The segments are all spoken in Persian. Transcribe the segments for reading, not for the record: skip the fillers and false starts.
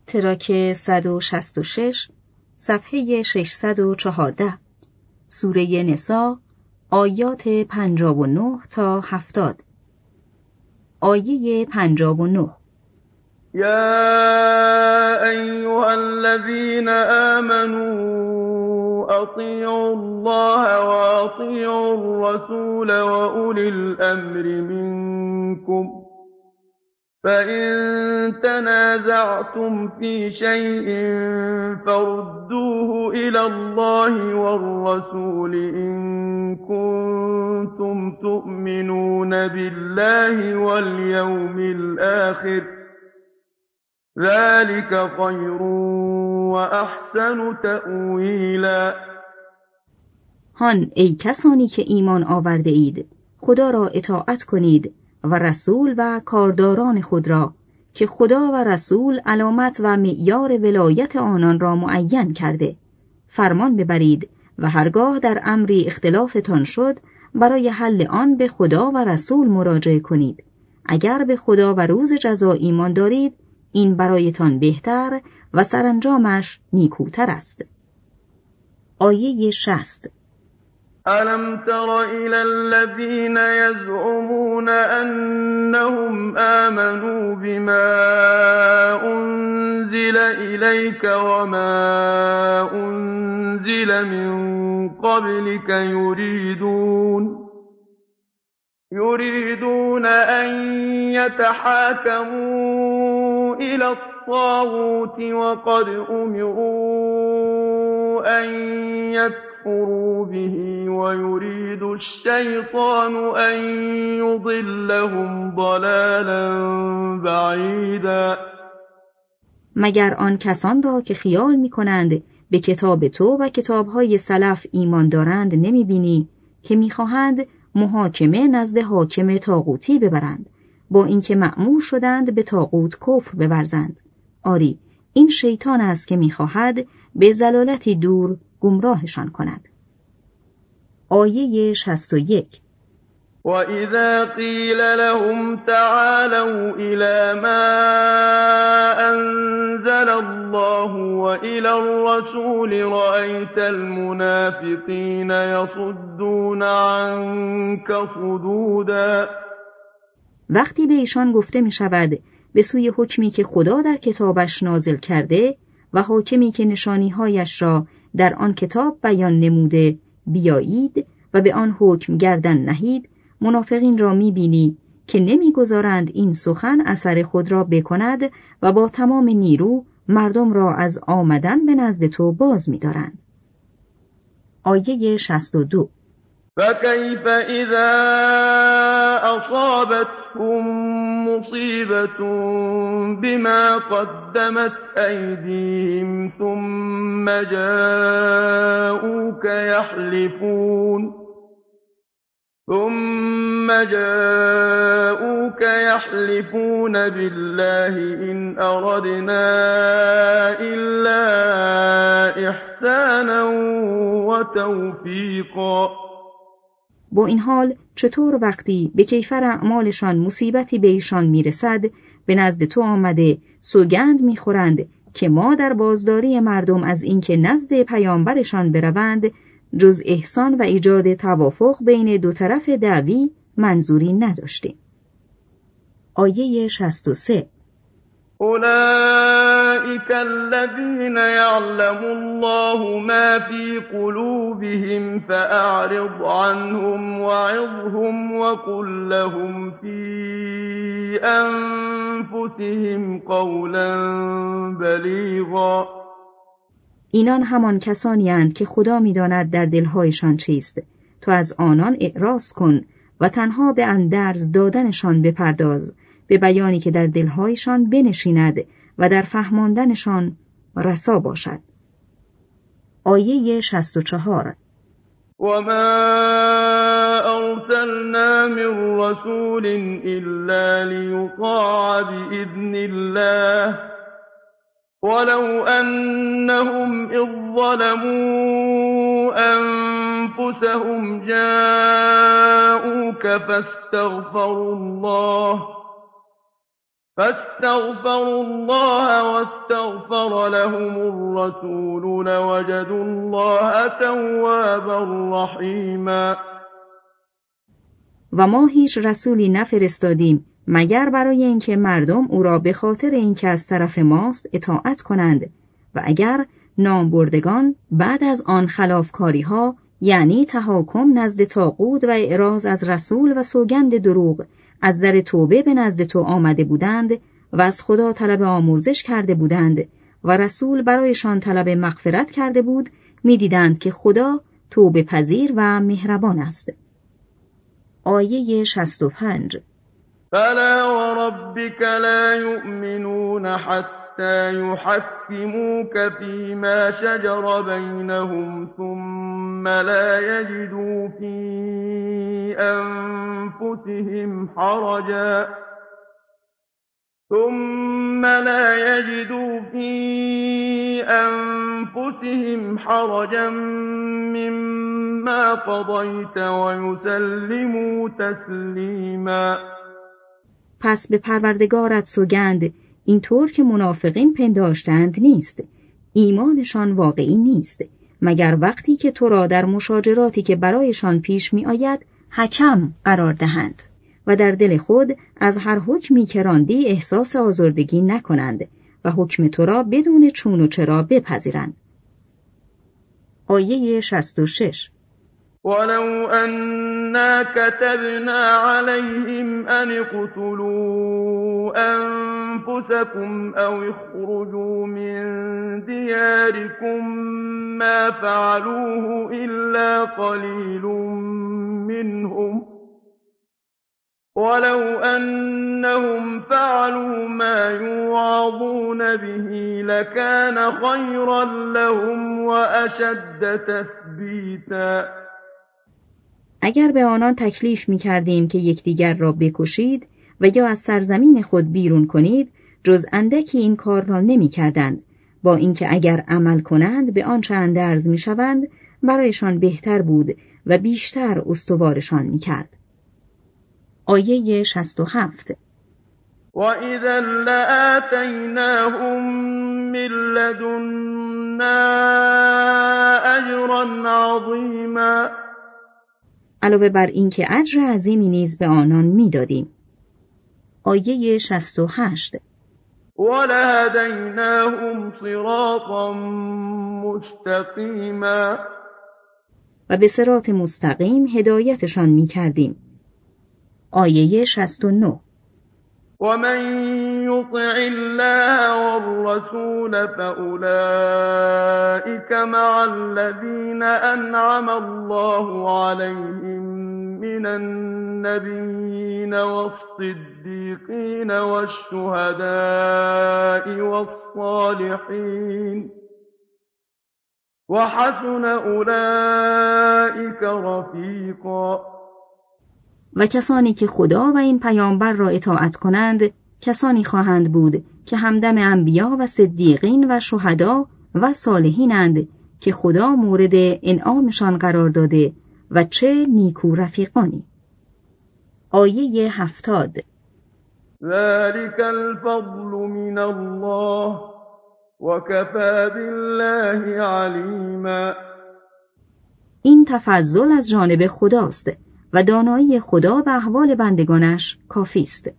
تراک 166 صفحه 614 سوره نساء آیات 59 تا 70. آیه 59: یا ایها الذین آمنوا اطیعوا الله و اطیعوا الرسول و اولی الامر منکم فإن تنازعتم في شيء فردوه إلى الله والرسول إن كنتم تؤمنون بالله واليوم الآخر ذلك خير وأحسن تأویلا. هان ای کسانی که ایمان آورده اید، خدا را اطاعت کنید و رسول و کارداران خود را که خدا و رسول علامت و معیار ولایت آنان را معین کرده. فرمان ببرید و هرگاه در امری اختلافتان شد برای حل آن به خدا و رسول مراجعه کنید. اگر به خدا و روز جزا ایمان دارید این برایتان بهتر و سرانجامش نیکوتر است. آیه 60: ألم تر إلى الذين يزعمون أنهم آمنوا بما أنزل إليك وما أنزل من قبلك يريدون أن يتحاكموا إلى الطاغوت وقد أمروا أن يكفروا به ويريد الشيطان أن يضلهم ضلالا بعیدا. مگر آن کسان را که خیال می کنند به کتاب تو و کتابهای سلف ایمان دارند نمی بینی که می خواهند محاکمه نزد حاکم طاغوتی ببرند با اینکه مأمور شدند به طاغوت کفر بورزند؟ آری این شیطان است که می خواهد به ضلالتی دور گمراهشان کند. آیه 61: وَإِذَا قِيلَ لَهُمْ تَعَالَوْا إِلَى مَا أَنزَلَ اللَّهُ وَإِلَى الرَّسُولِ رَأَيْتَ الْمُنَافِقِينَ يَصُدُّونَ عَنكَ صُدُودًا. وقتی به ایشان گفته می شود به سوی حکمی که خدا در کتابش نازل کرده و حاکمی که نشانی‌هایش را در آن کتاب بیان نموده بیایید و به آن حکم گردن نهید، منافقین را می‌بینی که نمی‌گذارند این سخن اثر خود را بکند و با تمام نیرو مردم را از آمدن به نزد تو باز می‌دارند. آیه 62: فَكَيْفَ إِذَا أَصَابَتْهُم مُّصِيبَةٌ بِمَا قَدَّمَتْ أَيْدِيهِمْ ثُمَّ جاءوك يحلفون بالله إن أردنا إلا إحسانا وتوفيقا. با این حال چطور وقتی به کیفر اعمالشان مصیبتی به ایشان میرسد به نزد تو آمده سوگند میخورند که ما در بازداری مردم از اینکه نزد پیامبرشان بروند جز احسان و ایجاد توافق بین دو طرف دعوی منظوری نداشتیم. آیه 63: أولئك الذين يعلم الله ما في قلوبهم فأعرض عنهم وعظهم وقل لهم في أنفسهم قولا بلیغا. اینان همان کسانی اند که خدا می‌داند در دلهایشان چیست. تو از آنان اعراض کن و تنها به اندرز دادنشان بپرداز، به بیانی که در دلهایشان بنشیند و در فهماندنشان رسا باشد. آیه 64: وما أرسلنا من رسول إلا ليطاع بإذن الله ولو أنهم إذ ظلموا أنفسهم جاءوك فاستغفروا الله فاستغفروا الله واستغفر لهم الرسول لوجدوا الله توابا رحیما. و ما هیچ رسولی نفرستادیم مگر برای اینکه مردم او را به خاطر اینکه از طرف ماست اطاعت کنند و اگر نامبردگان بعد از آن خلافکاری‌ها یعنی تهاکم نزد طاغوت و اعراض از رسول و سوگند دروغ از در توبه به نزد تو آمده بودند و از خدا طلب آمرزش کرده بودند و رسول برایشان طلب مغفرت کرده بود، می‌دیدند که خدا توبه پذیر و مهربان است. آیه 65. فلا وربك لا يؤمنون حتى يحكموك فيما شجر بينهم ثم لا يجدوا في أنفسهم حرجا مما قضيت ويسلموا تسلیما. پس به پروردگارت سوگند اینطور که منافقین پنداشتند نیست، ایمانشان واقعی نیست مگر وقتی که تو را در مشاجراتی که برایشان پیش می آید حکم قرار دهند و در دل خود از هر حکمی که راندی احساس آزردگی نکنند و حکم تو را بدون چون و چرا بپذیرند. آیه 66. ولو أنا كتبنا عليهم أن اقتلوا أنفسكم أو اخرجوا من دياركم ما فعلوه إلا قليل منهم ولو أنهم فعلوا ما يوعظون به لكان خيرا لهم وأشد تثبيتا. اگر به آنان تکلیف می کردیم که یکدیگر را بکشید و یا از سرزمین خود بیرون کنید، جز اندکی این کار را نمی کردند، با اینکه اگر عمل کنند به آنچه اندرز می شوند برایشان بهتر بود و بیشتر استوارشان می کرد. آیه 67. وَإِذًا لَآتَيْنَاهُمْ مِن لَّدُنَّا أَجْرًا عَظِيمًا. علاوه بر این که اجر عظیمی نیز به آنان می‌دادیم. آیه 68. وَلَهَدَيْنَاهُمْ صِرَاطًا مُّسْتَقِيمًا. و به صراط مستقیم هدایتشان می‌کردیم. آیه 69. وَمَن يُطِعِ اللَّهَ وَالرَّسُولَ فَأُولَٰئِكَ مَعَ الَّذِينَ أَنْعَمَ اللَّهُ عَلَيْهِم مِّنَ النَّبِيِّينَ وَالصِّدِّيقِينَ وَالشُّهَدَاءِ وَالصَّالِحِينَ وَحَسُنَ أُولَٰئِكَ رَفِیقًا. و کسانی که خدا و این پیامبر را اطاعت کنند کسانی خواهند بود که همدم انبیا و صدیقین و شهدا و صالحینند که خدا مورد انعامشان قرار داده و چه نیکو رفیقانی. آیه 70. ذلك الفضل من الله وكفى بالله علیما. این تفضل از جانب خداست و دانایی خدا به احوال بندگانش کافی است.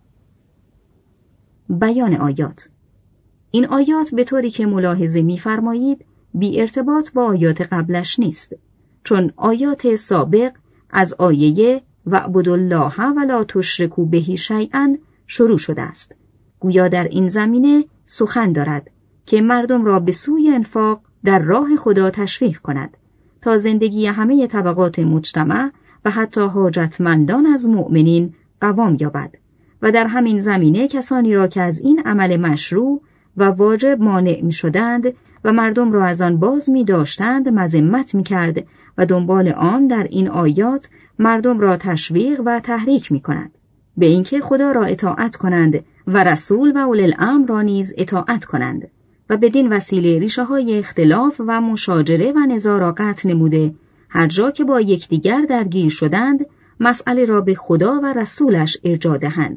بیان آیات. این آیات به طوری که ملاحظه می‌فرمایید بی ارتباط با آیات قبلش نیست، چون آیات سابق از آیه وَاعْبُدُوا اللَّهَ وَلَا تُشْرِكُوا بِهِ شَیْئًا شروع شده است. گویا در این زمینه سخن دارد که مردم را به سوی انفاق در راه خدا تشویق کند تا زندگی همه طبقات مجتمع و حتی حاجتمندان از مؤمنین قوام یابد و در همین زمینه کسانی را که از این عمل مشروع و واجب مانع می شدند و مردم را از آن باز می داشتند مذمت می کرد و دنبال آن در این آیات مردم را تشویق و تحریک می کند به اینکه خدا را اطاعت کنند و رسول و اولی الامر را نیز اطاعت کنند و بدین وسیله ریشه های اختلاف و مشاجره و نزاع را قطع نموده هر جا که با یکدیگر درگیر شدند مسئله را به خدا و رسولش ارجاع دهند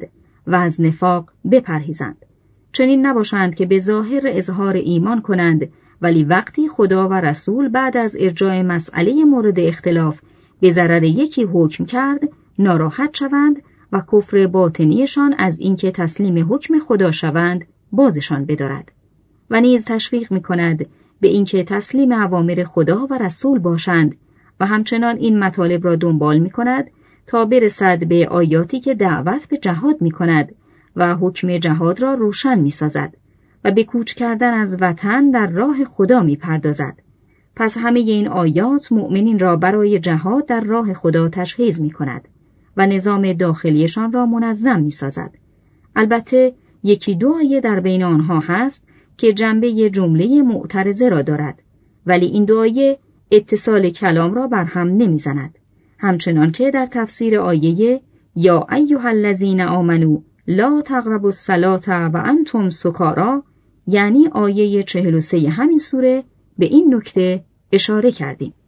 و از نفاق بپرهیزند. چنین نباشند که به ظاهر اظهار ایمان کنند، ولی وقتی خدا و رسول بعد از ارجاع مسئله مورد اختلاف به ضرر یکی حکم کرد، ناراحت شوند و کفر باطنیشان از اینکه تسلیم حکم خدا شوند بازشان بدارد. و نیز تشویق می‌کند به اینکه تسلیم اوامر خدا و رسول باشند و همچنان این مطالب را دنبال می‌کند تا برسد به آیاتی که دعوت به جهاد می‌کند و حکم جهاد را روشن می‌سازد و به کوچ کردن از وطن در راه خدا می‌پردازد. پس همه این آیات مؤمنین را برای جهاد در راه خدا تجهیز می‌کند و نظام داخلیشان را منظم می‌سازد. البته یکی دو آیه در بین آنها هست که جنبه جمله معترضه را دارد، ولی این دو آیه اتصال کلام را بر هم نمی‌زند. همچنان که در تفسیر آیه یا ایها الذین آمنو لا تقربوا الصلاة و انتم سکاری، یعنی آیه 43 همین سوره، به این نکته اشاره کردیم.